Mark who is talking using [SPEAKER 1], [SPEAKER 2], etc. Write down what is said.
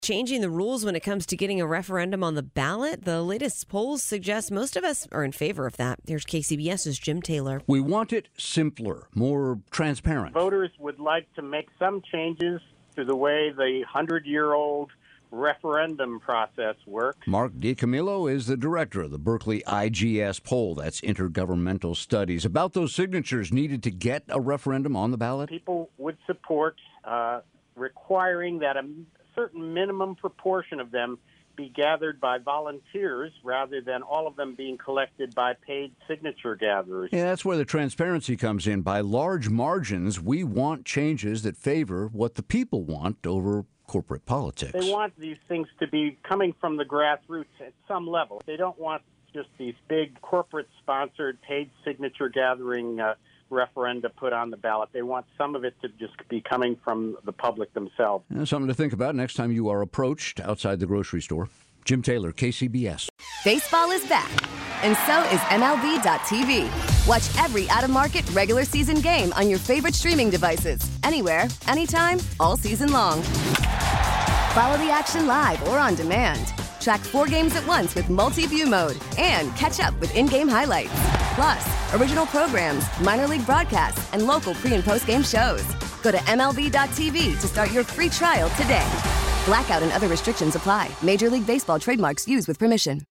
[SPEAKER 1] Changing the rules when it comes to getting a referendum on the ballot? The latest polls suggest most of us are in favor of that. Here's KCBS's Jim Taylor.
[SPEAKER 2] We want it simpler, more transparent.
[SPEAKER 3] Voters would like to make some changes to the way the 100-year-old referendum process works.
[SPEAKER 2] Mark DiCamillo is the director of the Berkeley IGS poll, that's Intergovernmental Studies, about those signatures needed to get a referendum on the ballot.
[SPEAKER 3] People would support requiring that a certain minimum proportion of them be gathered by volunteers rather than all of them being collected by paid signature gatherers.
[SPEAKER 2] Yeah, that's where the transparency comes in. By large margins, we want changes that favor what the people want over corporate politics.
[SPEAKER 3] They want these things to be coming from the grassroots at some level. They don't want just these big corporate-sponsored paid signature gathering referenda put on the ballot. They want some of it to just be coming from the public themselves.
[SPEAKER 2] Something to think about next time you are approached outside the grocery store. Jim Taylor, KCBS.
[SPEAKER 4] Baseball is back, and so is MLB.tv. Watch every out-of-market regular season game on your favorite streaming devices, anywhere, anytime, all season long. Follow the action live or on demand. Track 4 games at once with multi-view mode and catch up with in-game highlights. Plus, original programs, minor league broadcasts, and local pre- and post-game shows. Go to MLB.tv to start your free trial today. Blackout and other restrictions apply. Major League Baseball trademarks used with permission.